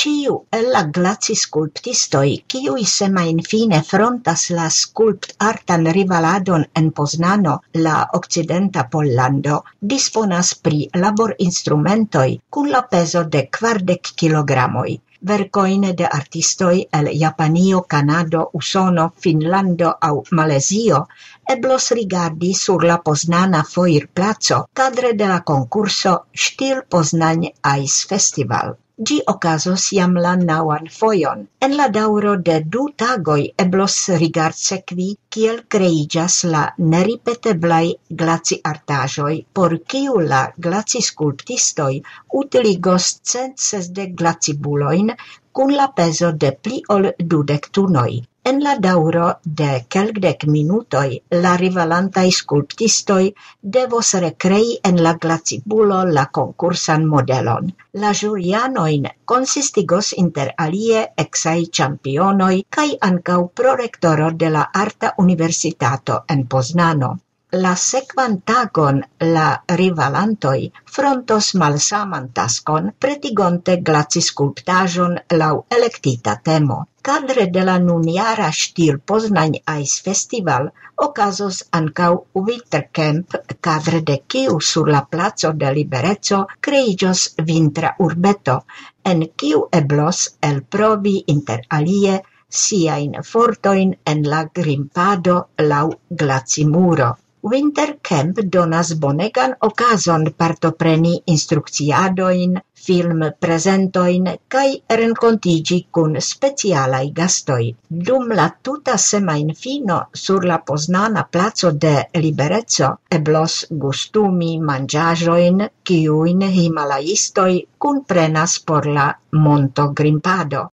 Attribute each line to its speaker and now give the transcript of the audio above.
Speaker 1: Ciu el la glacisculptistoi, kiui semainfine frontas la sculpt-artan rivaladon en Poznano, la occidenta Pollando, disponas pri labor-instrumentoi cun la peso de 40 kilogramoi. Vercoine de artistoi el Japanio, Canado, Usono, Finlando au Malesio eblos rigardi sur la Poznana foirplaco cadre de la concurso Stil Poznań Ice Festival. Gi okazos jam la 9. fojon. En la daŭro de 2 tagoj eblos rigardsekvi, kiel kreiĝas la neripeteblaj glaciartaĵoj, por kiu la glaciskulptistoj utiligos 160 glacibulojn kun la pezo de pli ol 20 tunoj. En la daŭro de kelkdek minutoj la rivalantaj skulptistoj devos rekrei en la glacibulo la konkursan modelon. La ĵurianojn konsistigos inter alie eksaj ĉampionoj kaj ankaŭ prorektoro de la Arta Universitato en Poznano. La sekvan tagon la rivalantoj frontos malsaman taskon pretigonte glaciskulptaĵon laŭ elektita temo. Cadre de la nunjara Stil Poznań Ice Festival okazos ankaŭ Wintercamp, cadre de kiu sur la placo de Libereco kreiĝos vintra urbeto, en kiu eblos elprovi inter alie siajn fortojn en la grimpado laŭ glacimuro. Wintercamp donas bonegan okazon partopreni instrukciadojn, film-prezentojn kaj renkontiĝi kun specialaj gastoj. Dum la tuta semajnfino sur la Poznana placo de Libereco eblos gustumi manĝaĵojn, kiujn himalajistoj kunprenas por la montogrimpado.